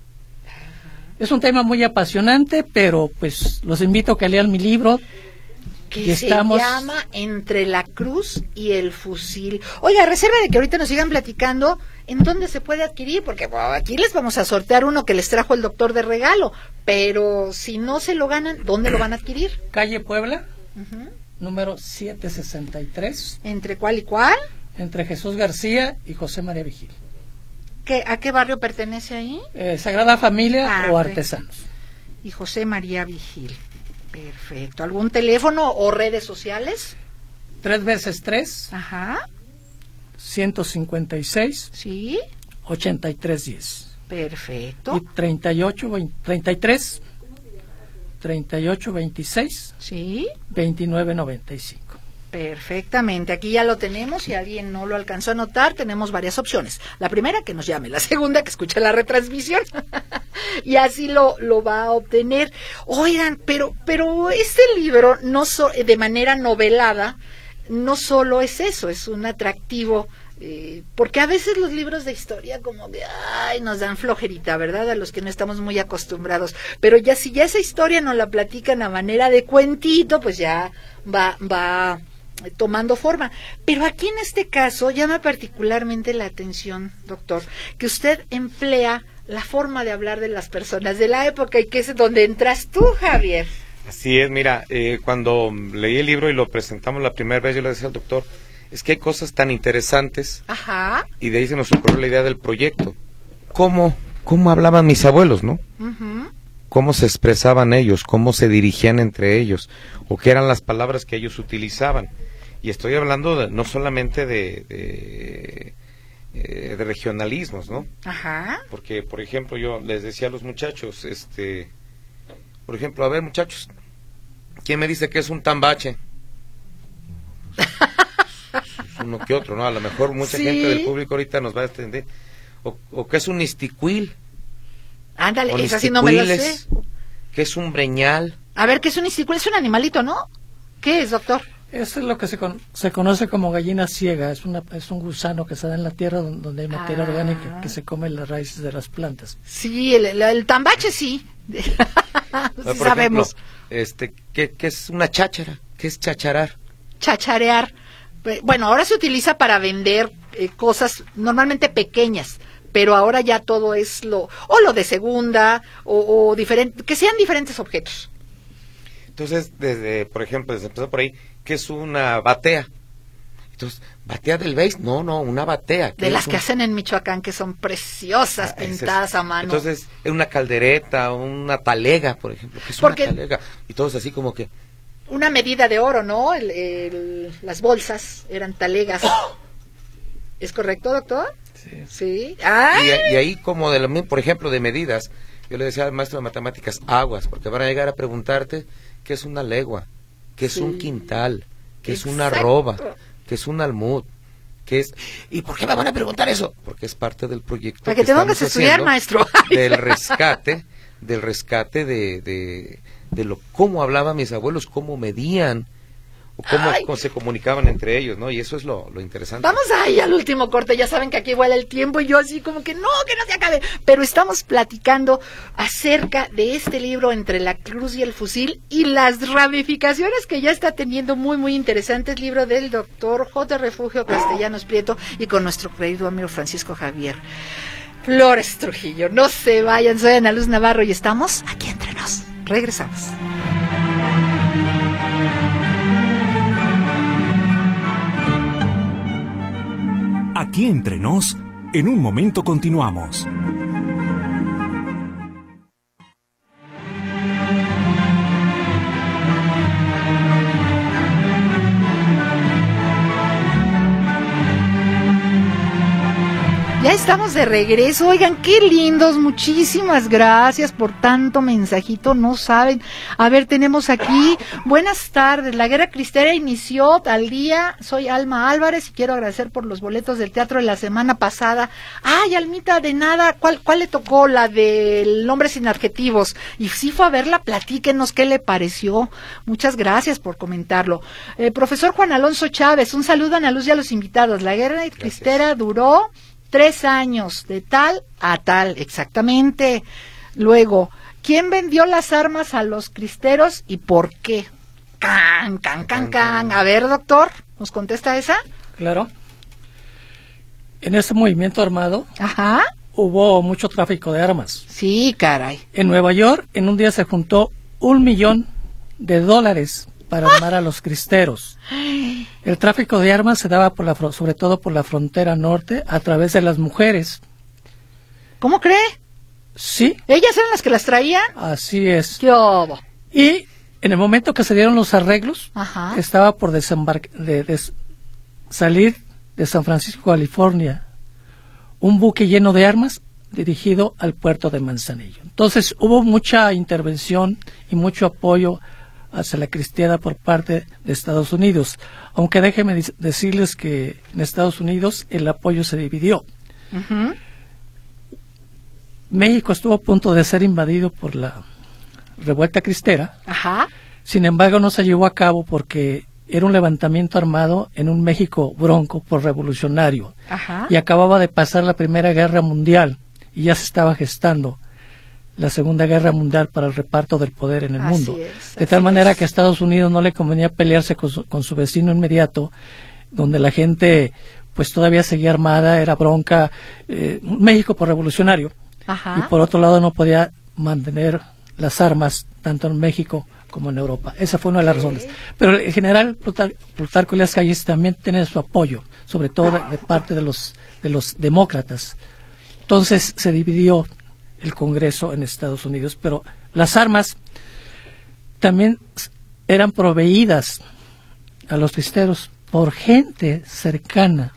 F: Es un tema muy apasionante, pero pues los invito a que lean mi libro,
C: que se llama Entre la cruz y el fusil. Oiga, reserva de que ahorita nos sigan platicando en dónde se puede adquirir, porque bueno, aquí les vamos a sortear uno que les trajo el doctor de regalo, pero si no se lo ganan, ¿dónde lo van a adquirir?
F: Calle Puebla, número 763.
C: ¿Entre cuál y cuál?
F: Entre Jesús García y José María Vigil.
C: ¿A qué barrio pertenece ahí?
F: Sagrada Familia o
C: ok.
F: Artesanos.
C: Y José María Vigil. Perfecto. ¿Algún teléfono o redes sociales?
F: 3 veces 3,
C: Ajá.
F: 156,
C: Sí.
F: 8310.
C: Perfecto.
F: Y 33, 3826,
C: Sí.
F: 2995.
C: Perfectamente, aquí ya lo tenemos. Si alguien no lo alcanzó a notar, tenemos varias opciones. La primera, que nos llame. La segunda, que escuche la retransmisión. Y así lo va a obtener. Oigan, pero este libro, de manera novelada, no solo es eso, es un atractivo, porque a veces los libros de historia como que nos dan flojerita, ¿verdad? A los que no estamos muy acostumbrados. Pero ya si ya esa historia nos la platican a manera de cuentito, pues ya va tomando forma. Pero aquí en este caso llama particularmente la atención, doctor, que usted emplea la forma de hablar de las personas de la época, y que es donde entras tú, Javier.
E: Así es, mira, cuando leí el libro y lo presentamos la primera vez, yo le decía al doctor, es que hay cosas tan interesantes.
C: Ajá.
E: Y de ahí se nos ocurrió la idea del proyecto. ¿Cómo hablaban mis abuelos, no?
C: Uh-huh.
E: Cómo se expresaban ellos, cómo se dirigían entre ellos, o qué eran las palabras que ellos utilizaban. Y estoy hablando no solamente de regionalismos, ¿no?
C: Ajá.
E: Porque, por ejemplo, yo les decía a los muchachos, por ejemplo, a ver, muchachos, ¿quién me dice que es un tambache? Uno que otro, ¿no? A lo mejor mucha gente del público ahorita nos va a entender. O ¿qué es un isticuil?
C: Ándale,
E: O
C: esa sí no me la sé.
E: nisticuiles. ¿Qué es un breñal?
C: A ver, ¿qué es un isticuil? Es un animalito, ¿no? ¿Qué es, doctor?
F: Eso es lo que se conoce como gallina ciega. Es un gusano que se da en la tierra donde hay materia orgánica que se come las raíces de las plantas.
C: Sí, el tambache sí. Sí,
E: Por
C: sabemos.
E: ejemplo, ¿qué es una cháchara? ¿Qué es chacharar?
C: Chacharear. Bueno, ahora se utiliza para vender cosas normalmente pequeñas, pero ahora ya todo es lo de segunda o diferente, que sean diferentes objetos.
E: Entonces, por ejemplo, desde empezar por ahí, ¿qué es una batea? Entonces, ¿batea del béis? No, una batea.
C: De las que hacen en Michoacán, que son preciosas, pintadas a mano.
E: Entonces, es una caldereta, una talega, por ejemplo. ¿Qué es una talega? Y todos así como que...
C: Una medida de oro, ¿no? Las bolsas eran talegas. ¿Es correcto, doctor? Sí.
E: Y ahí como por ejemplo, de medidas, yo le decía al maestro de matemáticas, aguas, porque van a llegar a preguntarte qué es una legua, qué es un quintal, qué es una arroba, qué es un almud, qué es... ¿Y por qué me van a preguntar eso? Porque es parte del proyecto
C: para que te vengas a estudiar, maestro.
E: del rescate de cómo hablaban mis abuelos, cómo medían, o cómo se comunicaban entre ellos, ¿no? Y eso es lo interesante.
C: Vamos ahí al último corte, ya saben que aquí vuela el tiempo y yo así como que no se acabe, pero estamos platicando acerca de este libro Entre la cruz y el fusil y las ramificaciones que ya está teniendo muy muy interesantes, libro del doctor J. Refugio Castellanos Prieto y con nuestro querido amigo Francisco Javier Flores Trujillo. No se vayan, soy Ana Luz Navarro y estamos aquí entre nos. Regresamos.
A: Aquí entre nos, en un momento continuamos.
C: Ya estamos de regreso. Oigan, qué lindos. Muchísimas gracias por tanto mensajito. No saben. A ver, tenemos aquí. Buenas tardes. La guerra cristera inició tal día. Soy Alma Álvarez y quiero agradecer por los boletos del teatro de la semana pasada. Ay, Almita, de nada. ¿Cuál le tocó? La del Hombre sin adjetivos. Y sí fue a verla. Platíquenos qué le pareció. Muchas gracias por comentarlo. Profesor Juan Alonso Chávez, un saludo a Ana Luz y a los invitados. La guerra cristera duró 3 años, de tal a tal, exactamente. Luego, ¿quién vendió las armas a los cristeros y por qué? Can. A ver, doctor, ¿nos contesta esa?
F: Claro. En ese movimiento armado hubo mucho tráfico de armas.
C: Sí, caray.
F: En Nueva York, en un día se juntó $1 millón para armar a los cristeros. El tráfico de armas se daba sobre todo por la frontera norte a través de las mujeres.
C: ¿Cómo cree?
F: Sí.
C: ¿Ellas eran las que las traían?
F: Así es.
C: ¡Qué obo!
F: Y en el momento que se dieron los arreglos,
C: Ajá.
F: estaba por salir de San Francisco, California, un buque lleno de armas dirigido al puerto de Manzanillo. Entonces hubo mucha intervención y mucho apoyo hacia la cristiada por parte de Estados Unidos, aunque déjenme decirles que en Estados Unidos el apoyo se dividió.
C: Ujú.
F: México estuvo a punto de ser invadido por la revuelta cristera.
C: Ajá.
F: Sin embargo, no se llevó a cabo porque era un levantamiento armado en un México bronco por revolucionario.
C: Ajá.
F: Y acababa de pasar la Primera Guerra Mundial y ya se estaba gestando la Segunda Guerra Mundial para el reparto del poder en el
C: Así
F: mundo.
C: es,
F: De tal
C: así
F: manera
C: es.
F: que a Estados Unidos no le convenía pelearse con su vecino inmediato, donde la gente pues todavía seguía armada, era bronca, México por revolucionario.
C: Ajá.
F: Y por otro lado no podía mantener las armas tanto en México como en Europa. Esa fue una de las razones. Pero el general Plutarco Elías Calles también tiene su apoyo, sobre todo de parte de los demócratas. Entonces se dividió el Congreso en Estados Unidos, pero las armas también eran proveídas a los cristeros por gente cercana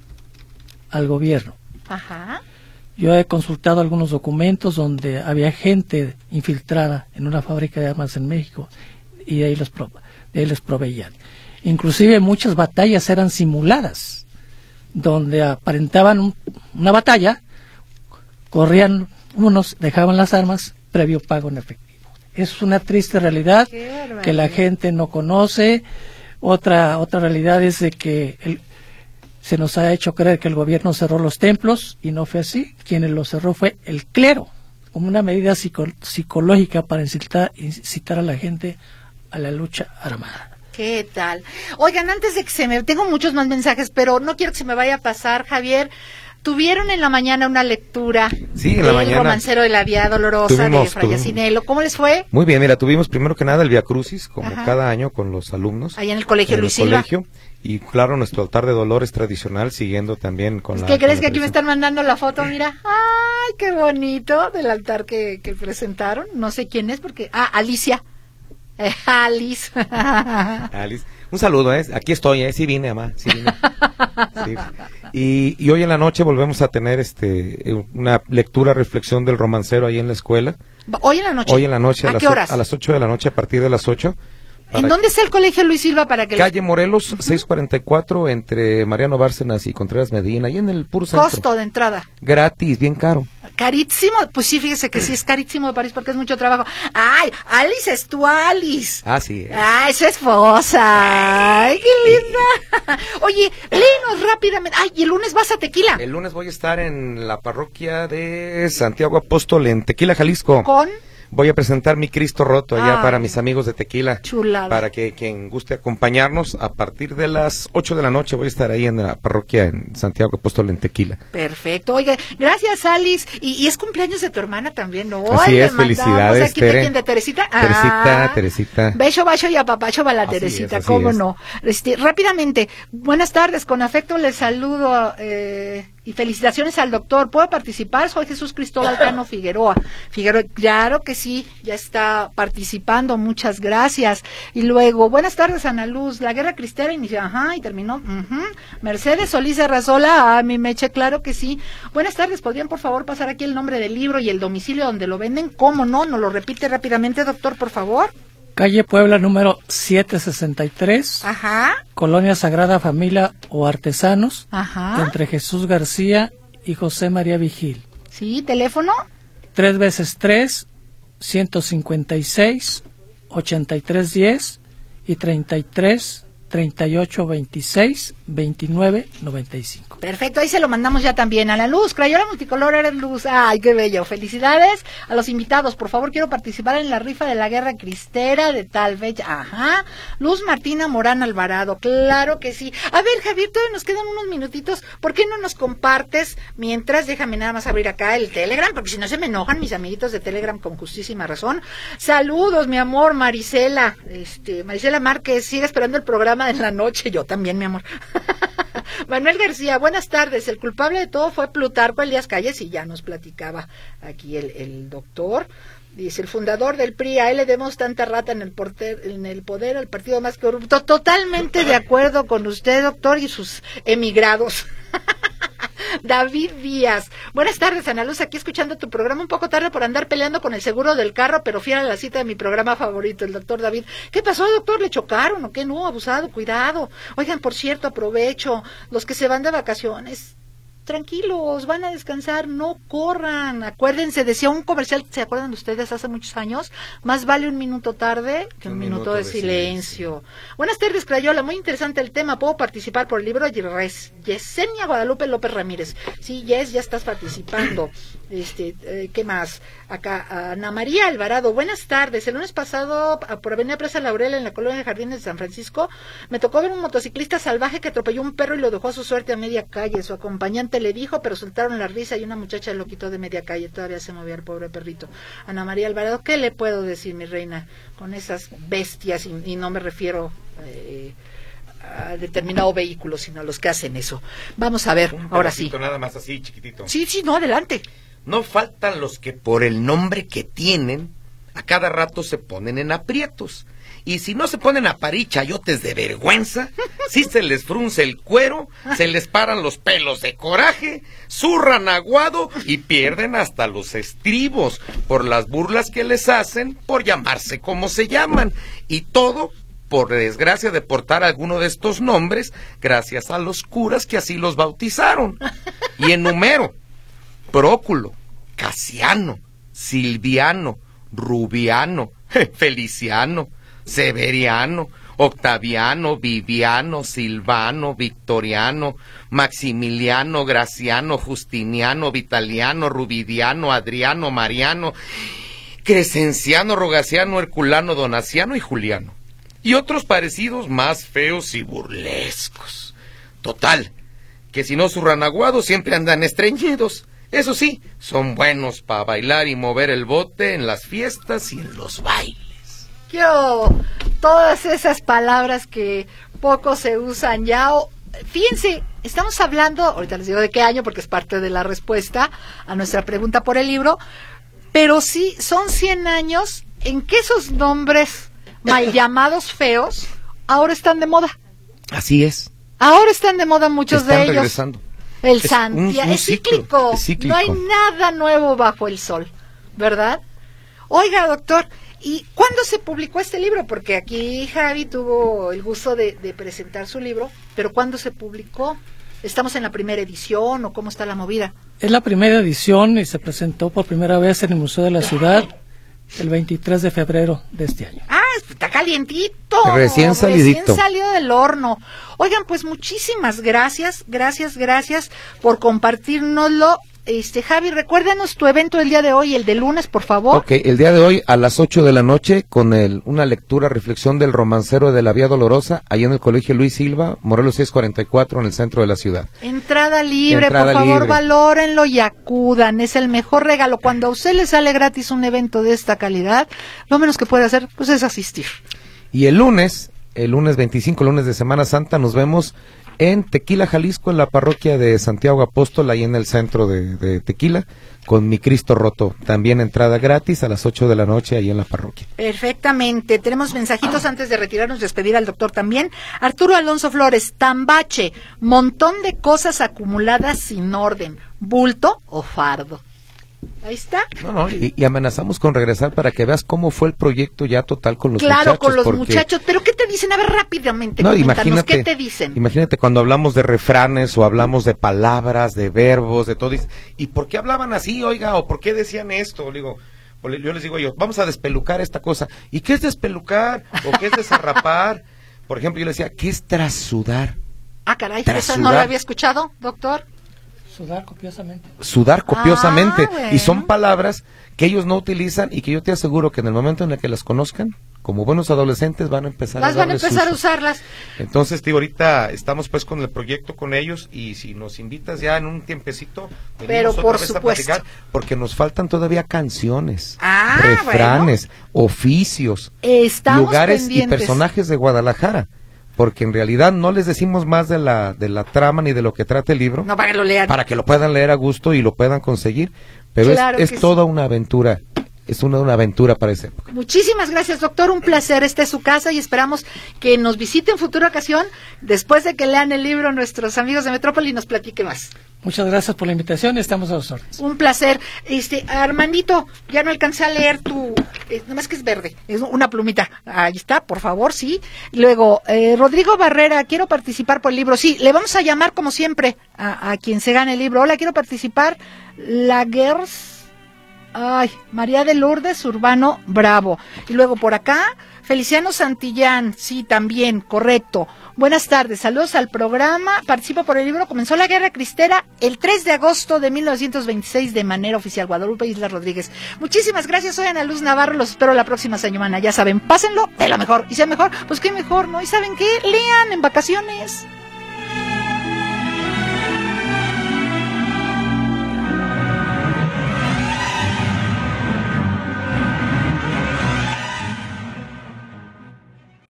F: al gobierno.
C: Ajá.
F: Yo he consultado algunos documentos donde había gente infiltrada en una fábrica de armas en México y de ahí les proveían. Inclusive muchas batallas eran simuladas, donde aparentaban una batalla, corrían unos, dejaban las armas, previo pago en efectivo. Es una triste realidad que la gente no conoce. Otra realidad es de que se nos ha hecho creer que el gobierno cerró los templos y no fue así. Quien lo cerró fue el clero, como una medida psicológica para incitar a la gente a la lucha armada.
C: ¿Qué tal? Oigan, antes de que tengo muchos más mensajes, pero no quiero que se me vaya a pasar, Javier. Tuvieron en la mañana una lectura
E: en la mañana.
C: Romancero de la Vía Dolorosa de Fray Jacinelo. ¿Cómo les fue?
E: Muy bien, mira, tuvimos primero que nada el Vía Crucis, como
C: Ajá.
E: cada año con los alumnos.
C: Allá en el Colegio Luis Silva.
E: Y claro, nuestro altar de dolores tradicional, siguiendo también con
C: ¿Qué crees que aquí me están mandando la foto? Mira, ¡ay, qué bonito! Del altar que presentaron. No sé quién es porque... Alicia. Alice.
E: Alice. Un saludo, aquí estoy, sí vine, mamá, sí vine. Sí. Y hoy en la noche volvemos a tener una lectura, reflexión del romancero ahí en la escuela.
C: ¿Hoy en la noche?
E: Hoy en la noche.
C: ¿A qué horas?
E: A las 8 de la noche, a partir de las 8.
C: ¿En dónde está el Colegio Luis Silva para que...
E: Calle Morelos, 644, entre Mariano Bárcenas y Contreras Medina, ahí en el puro centro.
C: Costo de entrada.
E: Gratis, bien caro.
C: Carísimo, pues sí, fíjese que sí es carísimo de París porque es mucho trabajo. ¡Ay, Alice es tu Alice!
E: Ah, sí.
C: ¡Ay, su esposa! ¡Ay, qué linda! Oye, léenos rápidamente. ¡Ay, y el lunes vas a Tequila!
E: El lunes voy a estar en la parroquia de Santiago Apóstol en Tequila, Jalisco.
C: ¿Con?
E: Voy a presentar mi Cristo roto allá para mis amigos de Tequila.
C: Chulada.
E: Para que quien guste acompañarnos, a partir de las 8 de la noche voy a estar ahí en la parroquia en Santiago Apóstol en Tequila.
C: Perfecto. Oiga, gracias, Alice. Y es cumpleaños de tu hermana también, ¿no?
E: Así es, felicidades,
C: aquí
E: Tere.
C: ¿De Teresita?
E: Teresita.
C: Beso, bacho y apapacho para la Teresita, ¿cómo no? Rápidamente, buenas tardes, con afecto les saludo y felicitaciones al doctor. ¿Puedo participar? Soy Jesús Cristóbal Cano Figueroa, claro que sí, ya está participando, muchas gracias. Y luego, buenas tardes, Ana Luz, la guerra cristera inició, y terminó, Mercedes Solís de Razola, mi Meche, claro que sí. Buenas tardes, ¿podrían por favor pasar aquí el nombre del libro y el domicilio donde lo venden? ¿Cómo no? ¿Nos lo repite rápidamente, doctor, por favor?
F: Calle Puebla, número 763.
C: Ajá.
F: Colonia Sagrada Familia o Artesanos.
C: Ajá.
F: Entre Jesús García y José María Vigil.
C: Sí, ¿teléfono?
F: 3 x 3, 156, 8310 y 33, 38, 26 2995.
C: Perfecto, ahí se lo mandamos ya también a la Luz. Crayola multicolor, eres Luz. Ay, qué bello. Felicidades a los invitados. Por favor, quiero participar en la rifa de la guerra cristera de tal fecha. Ajá. Luz Martina Morán Alvarado. Claro que sí. A ver, Javier, todavía nos quedan unos minutitos. ¿Por qué no nos compartes? Mientras, déjame nada más abrir acá el Telegram, porque si no se me enojan mis amiguitos de Telegram con justísima razón. Saludos, mi amor, Marisela. Marisela Márquez, sigue esperando el programa de la noche. Yo también, mi amor. Manuel García, buenas tardes. El culpable de todo fue Plutarco Elías Calles, y ya nos platicaba aquí el doctor. Dice, el fundador del PRI, a él le demos tanta rata en el poder al partido más corrupto. Totalmente de acuerdo con usted, doctor, y sus emigrados. David Díaz, buenas tardes, Ana Luz, aquí escuchando tu programa un poco tarde por andar peleando con el seguro del carro, pero fiel a la cita de mi programa favorito, el doctor David. ¿Qué pasó, doctor? ¿Le chocaron o qué? No, abusado, cuidado. Oigan, por cierto, aprovecho, los que se van de vacaciones, tranquilos, van a descansar, no corran. Acuérdense, decía un comercial, ¿se acuerdan de ustedes hace muchos años? Más vale un minuto tarde que un minuto de silencio. Buenas tardes, Crayola, muy interesante el tema. ¿Puedo participar por el libro? Yesenia Guadalupe López Ramírez. Sí, Yes, ya estás participando. ¿Qué más? Acá, Ana María Alvarado, buenas tardes. El lunes pasado, por Avenida Plaza Laurel, en la colonia de Jardines de San Francisco, me tocó ver un motociclista salvaje que atropelló un perro y lo dejó a su suerte a media calle. Su acompañante le dijo, pero soltaron la risa y una muchacha lo quitó de media calle. Todavía se movía el pobre perrito. Ana María Alvarado, ¿qué le puedo decir, mi reina, con esas bestias? Y no me refiero a determinado vehículo, sino a los que hacen eso. Vamos a ver, ahora sí.
E: Nada más así, chiquitito.
C: Sí, no, adelante.
E: No faltan los que por el nombre que tienen, a cada rato se ponen en aprietos. Y si no se ponen a parir chayotes de vergüenza, si se les frunce el cuero, se les paran los pelos de coraje, zurran aguado y pierden hasta los estribos por las burlas que les hacen por llamarse como se llaman. Y todo por desgracia de portar alguno de estos nombres, gracias a los curas que así los bautizaron. Y enumero: Próculo, Casiano, Silviano, Rubiano, Feliciano, Severiano, Octaviano, Viviano, Silvano, Victoriano, Maximiliano, Graciano, Justiniano, Vitaliano, Rubidiano, Adriano, Mariano, Crescenciano, Rogaciano, Herculano, Donaciano y Juliano. Y otros parecidos más feos y burlescos. Total, que si no zurran aguados siempre andan estreñidos. Eso sí, son buenos para bailar y mover el bote en las fiestas y en los bailes.
C: Yo, todas esas palabras que poco se usan ya. Fíjense, estamos hablando, ahorita les digo de qué año porque es parte de la respuesta a nuestra pregunta por el libro, pero sí, son 100 años en que esos nombres mal llamados feos ahora están de moda.
E: Así es.
C: Ahora están de moda muchos de ellos.
E: Regresando.
C: El Santiago es cíclico. No hay nada nuevo bajo el sol, ¿verdad? Oiga, doctor, ¿y cuándo se publicó este libro? Porque aquí Javi tuvo el gusto de presentar su libro, pero ¿cuándo se publicó? ¿Estamos en la primera edición o cómo está la movida?
F: Es la primera edición y se presentó por primera vez en el Museo de la Ciudad el 23 de febrero de este año.
C: Ah, está calientito.
E: Recién
C: salido del horno. Oigan, pues muchísimas gracias por compartirnoslo. Javi, recuérdanos tu evento del día de hoy, el de lunes, por favor.
E: Ok, el día de hoy a las 8 de la noche con una lectura, reflexión del romancero de la Vía Dolorosa, ahí en el Colegio Luis Silva, Morelos 644, en el centro de la ciudad.
C: Entrada libre, por favor, valórenlo y acudan, es el mejor regalo. Cuando a usted le sale gratis un evento de esta calidad, lo menos que puede hacer, pues es asistir.
E: Y el lunes 25, lunes de Semana Santa, nos vemos en Tequila, Jalisco, en la parroquia de Santiago Apóstol, ahí en el centro de Tequila, con Mi Cristo Roto. También entrada gratis a las 8 de la noche, ahí en la parroquia.
C: Perfectamente. Tenemos mensajitos antes de retirarnos, despedir al doctor también. Arturo Alonso Flores, Tambache, montón de cosas acumuladas sin orden, bulto o fardo. Ahí está.
E: No, y amenazamos con regresar para que veas cómo fue el proyecto ya total con los muchachos.
C: Claro, con los muchachos. ¿Pero qué te dicen? A ver, rápidamente, coméntanos, ¿qué te dicen?
E: Imagínate cuando hablamos de refranes o hablamos de palabras, de verbos, de todo. ¿Y por qué hablaban así, oiga? ¿O por qué decían esto? Yo les digo vamos a despelucar esta cosa. ¿Y qué es despelucar? ¿O qué es desarrapar? Por ejemplo, yo les decía, ¿qué es trasudar?
C: Ah, caray,
E: Tras
C: eso no lo
E: sudar.
C: había escuchado, doctor.
F: Sudar copiosamente.
E: Sudar copiosamente.
C: Bueno.
E: Y son palabras que ellos no utilizan y que yo te aseguro que en el momento en el que las conozcan, como buenos adolescentes van a empezar
C: Las van a
E: darles
C: empezar a
E: uso.
C: usarlas.
E: Entonces, tío, ahorita estamos pues con el proyecto con ellos y si nos invitas ya en un tiempecito, venimos
C: Pero
E: otra
C: por
E: vez
C: supuesto.
E: a platicar, porque nos faltan todavía canciones,
C: Ah,
E: refranes, oficios,
C: Estamos
E: lugares
C: pendientes.
E: y personajes de Guadalajara, porque en realidad no les decimos más de la trama ni de lo que trata el libro,
C: No, para que lo lean.
E: para que lo puedan leer a gusto y lo puedan conseguir, pero
C: Claro
E: es
C: que
E: toda una aventura, es una aventura para esa época.
C: Muchísimas gracias, doctor. Un placer. Esta es su casa y esperamos que nos visite en futura ocasión después de que lean el libro nuestros amigos de Metrópoli y nos platiquen más.
F: Muchas gracias por la invitación, estamos a los órdenes.
C: Un placer. Armandito, ya no alcancé a leer tu... nomás que es verde, es una plumita. Ahí está, por favor, sí. Luego, Rodrigo Barrera, quiero participar por el libro. Sí, le vamos a llamar como siempre a quien se gane el libro. Hola, quiero participar. María de Lourdes Urbano Bravo. Y luego por acá, Feliciano Santillán, sí, también, correcto. Buenas tardes, saludos al programa, participo por el libro. Comenzó la Guerra Cristera el 3 de agosto de 1926 de manera oficial. Guadalupe Islas Rodríguez. Muchísimas gracias, soy Ana Luz Navarro, los espero la próxima semana. Ya saben, pásenlo de lo mejor. Y sea mejor, pues qué mejor, ¿no? ¿Y saben qué? Lean en vacaciones.